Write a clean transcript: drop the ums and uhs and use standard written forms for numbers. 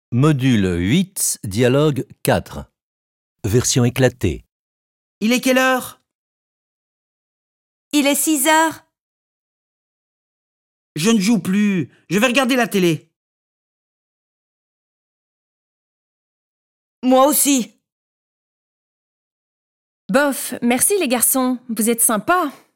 Module 8, dialogue 4. Version éclatée. Il est quelle heure? Il est 6 heures. Je ne joue plus. Je vais regarder la télé. Moi aussi. Bof, merci les garçons, vous êtes sympas.